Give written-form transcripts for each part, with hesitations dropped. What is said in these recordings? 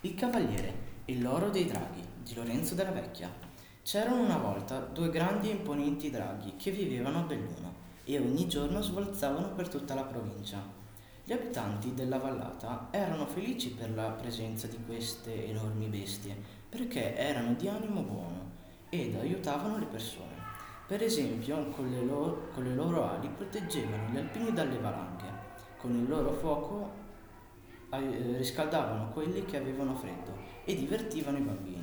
Il cavaliere e l'oro dei draghi di Lorenzo della Vecchia. C'erano una volta due grandi e imponenti draghi che vivevano a Belluno e ogni giorno svolzavano per tutta la provincia. Gli abitanti della vallata erano felici per la presenza di queste enormi bestie perché erano di animo buono ed aiutavano le persone. Per esempio, con le loro ali proteggevano gli alpini dalle valanghe, con il loro fuoco riscaldavano quelli che avevano freddo e divertivano i bambini.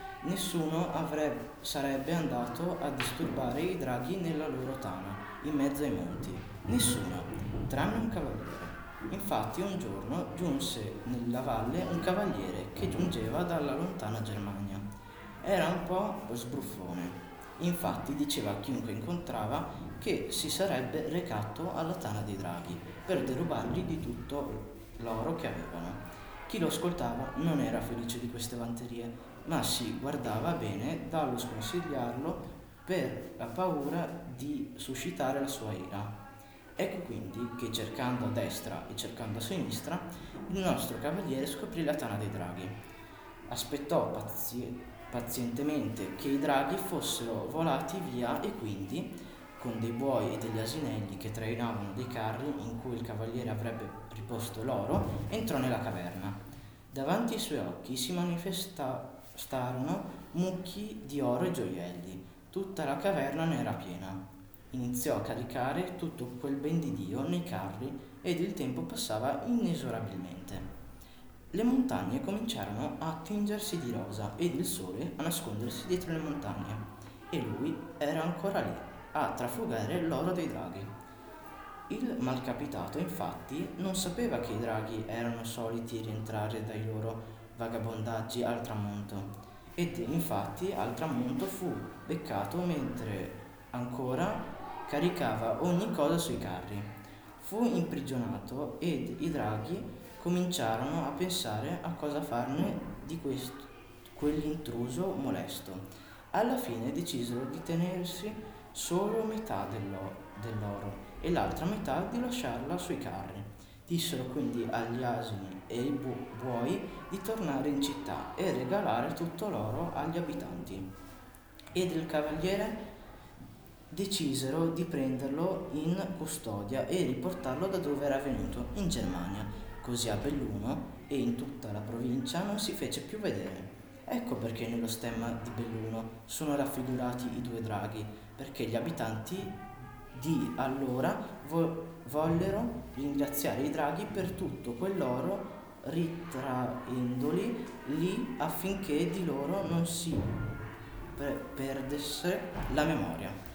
Sarebbe andato a disturbare i draghi nella loro tana, in mezzo ai monti. Nessuno, tranne un cavaliere. Infatti un giorno giunse nella valle un cavaliere che giungeva dalla lontana Germania. Era un po' sbruffone. Infatti diceva a chiunque incontrava che si sarebbe recato alla tana dei draghi per derubargli di tutto l'oro che avevano. Chi lo ascoltava non era felice di queste vanterie, ma si guardava bene dallo sconsigliarlo per la paura di suscitare la sua ira. Ecco quindi che cercando a destra e cercando a sinistra, il nostro cavaliere scoprì la tana dei draghi. Aspettò pazientemente che i draghi fossero volati via e quindi, con dei buoi e degli asinelli che trainavano dei carri in cui il cavaliere avrebbe riposto l'oro, entrò nella caverna. Davanti ai suoi occhi si manifestarono mucchi di oro e gioielli. Tutta la caverna ne era piena. Iniziò a caricare tutto quel ben di Dio nei carri ed il tempo passava inesorabilmente. Le montagne cominciarono a tingersi di rosa ed il sole a nascondersi dietro le montagne e lui era ancora lì a trafugare l'oro dei draghi. Il malcapitato infatti non sapeva che i draghi erano soliti rientrare dai loro vagabondaggi al tramonto ed infatti al tramonto fu beccato mentre ancora caricava ogni cosa sui carri. Fu imprigionato ed i draghi cominciarono a pensare a cosa farne di quell'intruso molesto. Alla fine decisero di tenersi solo metà dell'oro e l'altra metà di lasciarla sui carri. Dissero quindi agli asini e ai buoi di tornare in città e regalare tutto l'oro agli abitanti. Ed il cavaliere decisero di prenderlo in custodia e riportarlo da dove era venuto, in Germania. Così a Belluno e in tutta la provincia non si fece più vedere. Ecco perché nello stemma di Belluno sono raffigurati i due draghi, perché gli abitanti di allora vollero ringraziare i draghi per tutto quell'oro ritraendoli lì affinché di loro non si perdesse la memoria.